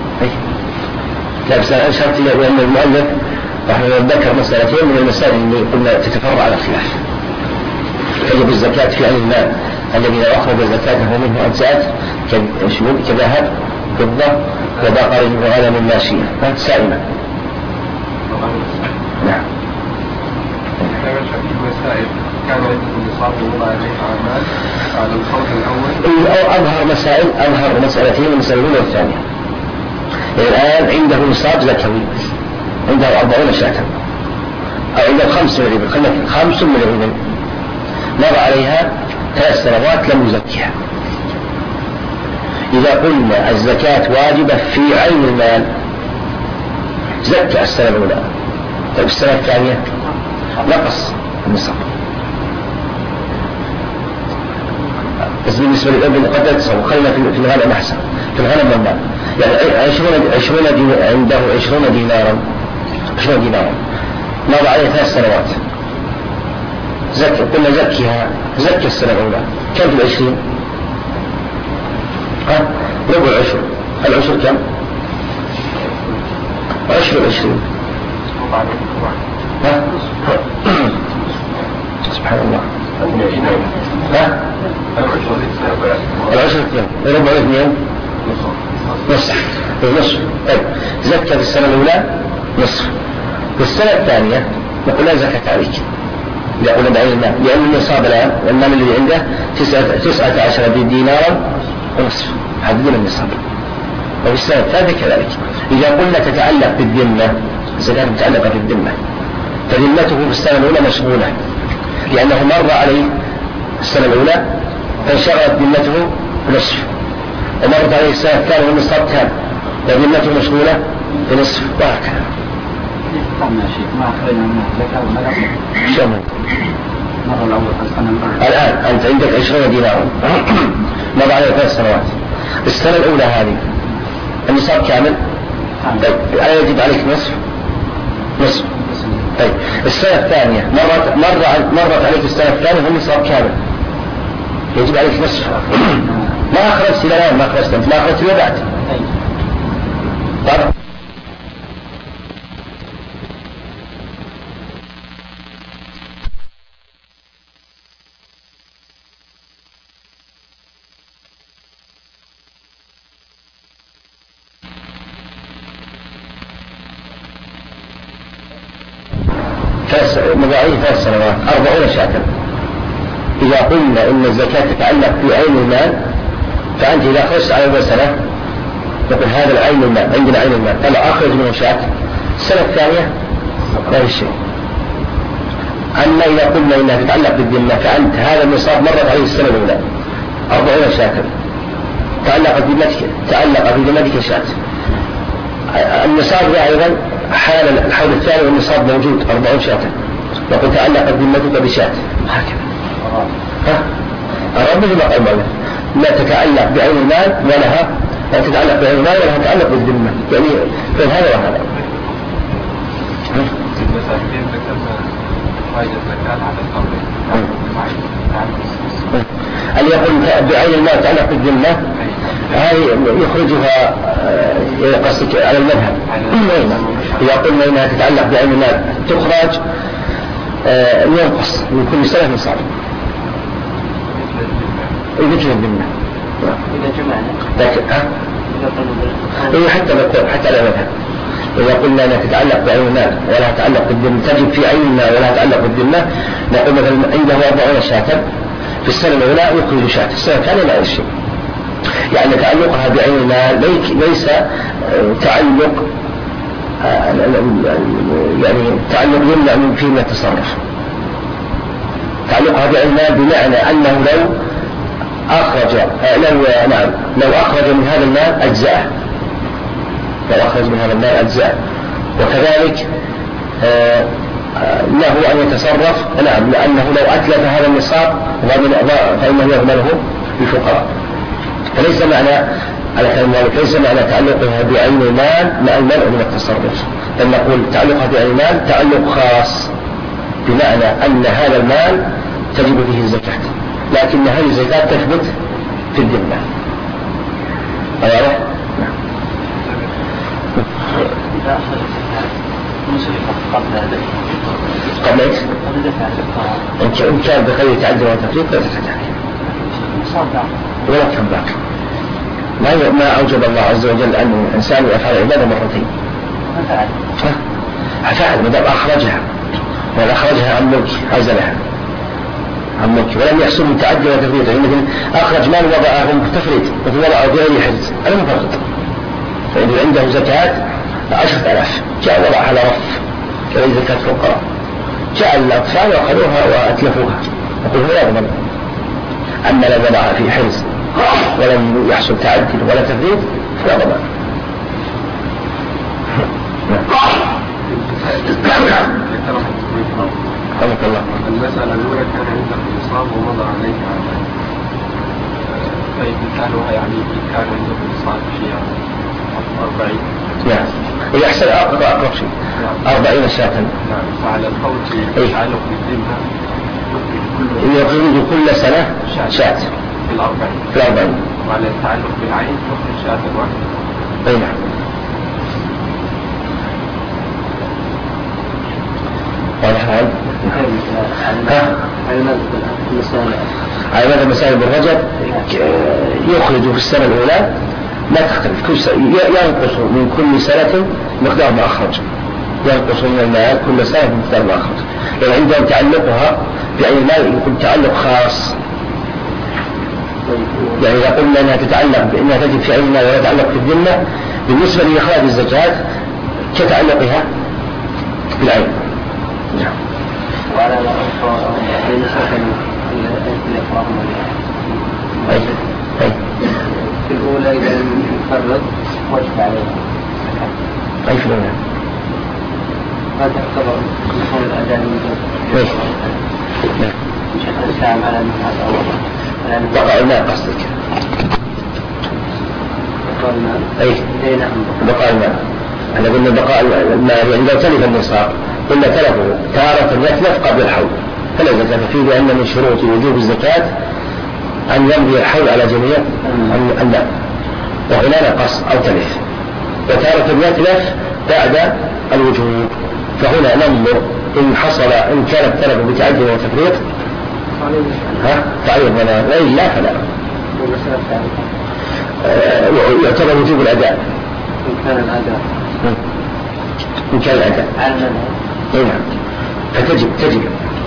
لا بس أنا أشرت إلى بأن المؤلف رحمه الله ذكر مسألتين من المسائل اللي قلنا تتفرع على الخلاف. تجب الزكاة في عين المال الذي لا أخرج زكاته منه أجزاء كذهب فضة وبقر وغنم ماشية سائمة. نعم. كان عندكم نصاب ووضع عليه أعمال على الخوض الأول. أو أظهر مسائل أظهر مسألتين من المسألة الأولى والثانية. الآن عنده نصاب زكوي عنده أربعون شاة أو عنده خمس من الإبل خلنا خمس من الإبل مر عليها ثلاث سنوات لم يزكيها. إذا قلنا الزكاة واجبة في عين المال زكى السنة الأولى. طيب السنة الثانية نقص النصاب. بس بالنسبة للإبل قد تصور خلينا في الغنم أحسن في الغنم والمال يعني عشرون عشرون عنده عشرون دينارا عشرون دينارا مر عليه ثلاث سنوات زكى قلنا زكيها زكى السنة الأولى كم في العشرين؟ ها ربع العشر العشر كم؟ عشر العشرين ها سبحان الله ها العشر كم؟ ربع اثنين نصف نصف. طيب زكى في السنة الأولى نصف. في السنة الثانية نقول لا زكاة عليك إذا قلنا بعين المال، لأن النصاب الآن المال الذي عنده تسعة, تسعة عشر دينارا ونصف، حددنا النصاب. وفي السنة الثالثة كذلك. إذا قلنا تتعلق بالذمة، الزكاة متعلقة بالذمة، فذمته في السنة الأولى مشغولة لأنه مر عليه السنة الأولى فانشغلت ذمته بنصف، ومرت عليه السنة الثانية والنصاب تام وذمته مشغولة بنصف، وهكذا. الآن أنت عندك عشرين دينارا مر عليه ثلاث سنوات، السنة الأولى هذه النصاب كامل، لا يجب عليك نصف نصف. طيب السنة الثانية مرت مرت مرت عليك السنة الثانية والنصاب كامل، يجب عليك نصف. ما أخرجت إلى الآن، ما أخرجت أنت، ما أخرجت إلى بعد. طبعا مضاعيف ثلاث سنوات أربعون شاة. إذا قلنا إن الزكاة تتعلق بعين المال، فأنت إذا خرجت على أول سنة نقول هذا العين المال، عندنا عين المال، أنا أخرج منه شاة، السنة الثانية لا في شيء. أما إذا قلنا إنها تتعلق بالذمة، فأنت هذا النصاب مرت عليه السنة الأولى أربعون شاة، تعلق بذمتك تعلق بذمتك شاة، النصاب أيضا حال الحول الثاني والنصاب موجود أربعون شاة، وقد تعلق ذمتك بشاة، هكذا. ها الرب مثل ما قال مولى لا تتعلق بعين المال ولها لا تتعلق بعين المال ولها تتعلق بالذمة، يعني بين هذا وهذا. اللي يقول بعين المال تعلق بالذمة هذه يخرجها قصدك على المذهب. إذا قلنا إنها تتعلق بعين المال تخرج ينقص من كل سنة نصاب مثل الذمة. إذا جمعنا لكن ها إيه حتى نقول حتى لا مذهب. إذا قلنا أنها تتعلق بعين المال ولا تتعلق بالذمة، تجب في عين المال ولا تتعلق بالذمة، نقول مثلا عنده أربعون شاة في السنة الأولى يخرج شاة، السنة الثانية لا شيء. يعني تعلقها بعين المال ليس تعلق يعني تعلق يمنع من فيه من التصرف. تعلقها بعين المال بمعنى أنه لو أخرج لو نعم لو أخرج من هذا المال أجزاء، لو أخرج من هذا المال أجزاء، وكذلك آه له أن يتصرف نعم لأنه لو أتلف هذا النصاب فإنه يضمنه للفقراء. فليس معنى على كلمة ليس معنى تعلقها بعين المال مع المنع من التصرف، بل نقول تعلقها بعين المال تعلق خاص بمعنى أن هذا المال تجب فيه الزكاة، لكن هذه الزكاة تثبت في الذمة. أيوة إذا أخذ الزكاة مصرفة قبل ذلك قبل إيش؟ قبل دفع إن كان بخير تعدل وتفريق لا زكاة عليه ولا كم باقي. ما ما أوجب الله عز وجل أن الإنسان يفعل عبادة مرتين. فعل مدام أخرجها ولا أخرجها عن ملك عزلها عن ملك ولم يحصل من تعدي وتفريط، يعني مثل أخرج مال وضعه متفرط مثل وضعه بغير حجز أنا مفرط، فإذا عنده زكاة عشرة آلاف جاء وضع على رف كذلك زكاة فقراء، جاء الأطفال وأخذوها وأتلفوها نقول هو يضمن. أما لو وضعها في حرز ولم يحصل تعدي ولا تفريط فلا ضمان. رحمك الله. المسألة الأولى كان عندك النصاب ومضى عليك عامان، طيب مثالها يعني كان عندك النصاب شيء أربعين نعم ويحصل أقرب أقرب شيء أربعين شاة. نعم فعلى القول يتعلق بالذمة يخرج كل سنة شاة في الأربعين في الأربعين وعلى التعلق بالعين تخرج شاة واحدة. أي نعم. واضح الآن؟ ها؟ على ماذا مسائل بالرجب يخرج في السنة الأولى لا تختلف، كل سنة ينقص من كل سنة مقدار ما أخرج ينقص من المال كل سنة بمقدار ما أخرج. لو عندهم تعلقها بأي مال يكون تعلق خاص، يعني إذا قلنا أنها تتعلق بأنها تجب في أي مال ولا تعلق في الذمة، بالنسبة لإخراج الزكاة كتعلقها بالعين. نعم. وعلى بالنسبة للإفراغ أي أي في الأولى إذا لم يفرط وجب عليها أي في الأولى ما تعتبر دخول الأداء من ليش؟ شيخ الإسلام على أن هذا بقاء المال قصدك؟ بقاء المال. أي أي نعم بقاء المال. احنا قلنا بقاء المال يعني لو تلف النصاب قلنا تلفه تارة يتلف قبل الحول فلا زكاة فيه، لأن من شروط وجوب الزكاة أن يمضي الحول على جميع المال، وهنا نقص أو تلف، وتارة يتلف بعد الوجوب. فهنا ننظر إن حصل إن كان التلف بتعدي وتفريط ها تعيب ولا لا فلا آه يعتبر وجوب الأداء إن كان الأداء إن كان الأداء إيه نعم فتجب تجب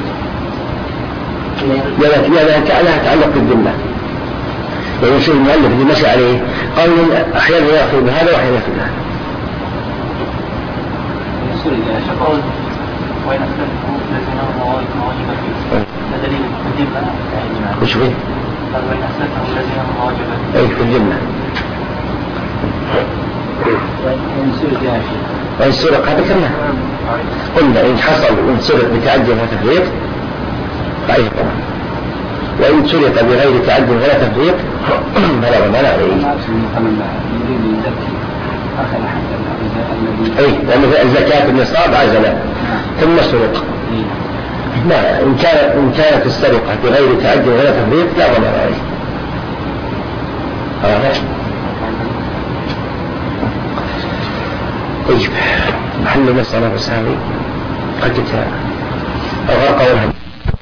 لأنها لها تعلق بالذمة. يعني شو المؤلف اللي مشى عليه قال أحيانا يأخذ بهذا وأحيانا يأخذ بهذا. وإن أختلفوا لزمهم مواجبة فيه فدليل الذمة يعني وش فيه؟ قال وإن أختلفوا لزمهم مواجبة فيه أي في الذمة. وإن سرق هذا كمان قلنا إن حصل وإن سرق بتعدي وتفريط فأيه طبعا، وإن سرق بغير تعدي ولا تفريط فلا ضمان عليه. أي لأن الزكاة النصاب عزلة ثم سرق. لا إن كانت إن كانت السرقة بغير تعدي ولا تفريط لا ضمان عليه. واضح؟ طيب محل مسألة مساوي قد الغرق والهم.